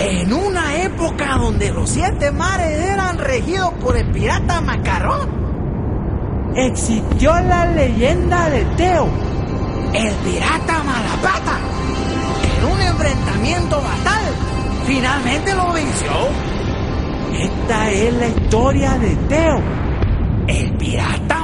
En una época donde los 7 mares eran regidos por el pirata Macarrón, existió la leyenda de Teo, el pirata Malapata, que en un enfrentamiento fatal finalmente lo venció. Esta es la historia de Teo, el pirata